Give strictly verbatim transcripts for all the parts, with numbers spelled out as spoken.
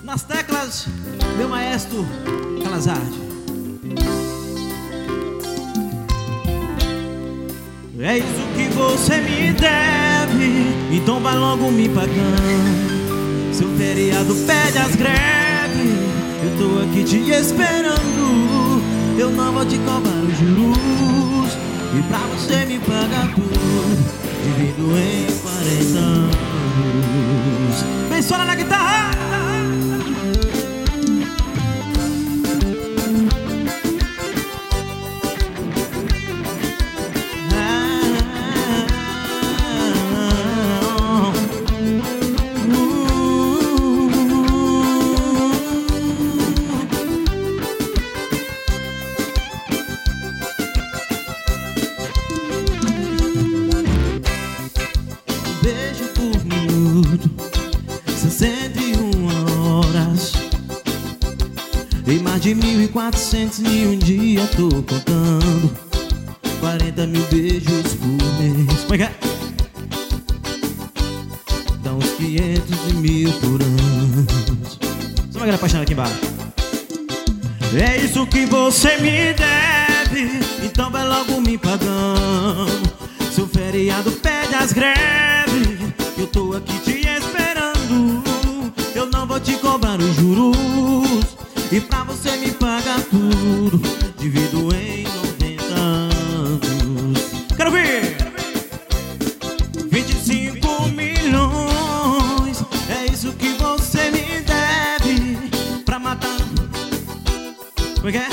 Nas teclas, meu maestro Calazade. É isso que você me deve, então vai logo me pagando. Seu feriado pede as greves, eu tô aqui te esperando. Eu não vou te cobrar os juros, e pra você me pagar tudo, divido em quarenta anos. Vem só na guitarra. Beijo por minuto, sessenta e uma horas, e mais de mil e quatrocentos e um dia tô contando. Quarenta mil beijos por mês. Como é que é? Dá uns quinhentos mil por ano. Só uma galera apaixonada aqui embaixo. É isso que você me deve, então vai logo me pagando. Seu feriado pede as greves, eu tô aqui te esperando. Eu não vou te cobrar os juros, e pra você me pagar tudo, divido em noventa anos. Quero ver! vinte e cinco milhões, é isso que você me deve, pra matar. Como é que é?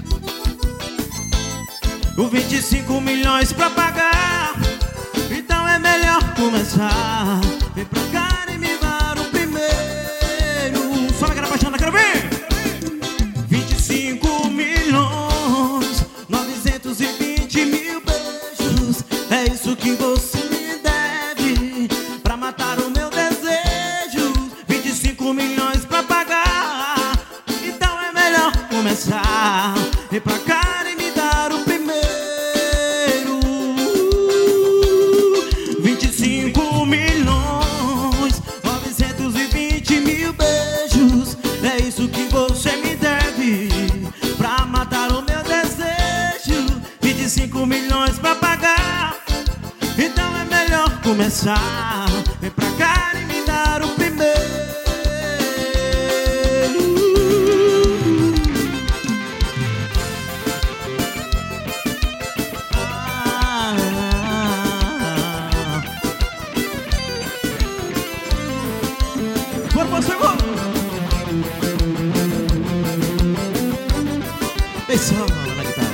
O vinte e cinco milhões pra pagar, então é melhor começar. Vem pra cá e me dar o primeiro. Só na cara apaixonada, quero ver! vinte e cinco milhões, novecentos e vinte mil beijos, é isso que você me deve, pra matar o meu desejo. vinte e cinco milhões pra pagar, então é melhor começar. Vem pra cá e me dar o primeiro. vinte e cinco milhões, novecentos e vinte mil beijos, é isso que você me deve, pra matar o meu desejo. vinte e cinco milhões pra pagar, então é melhor começar. Vem pra cá e me dar o primeiro. Bora pro segundo. Vem só na guitarra.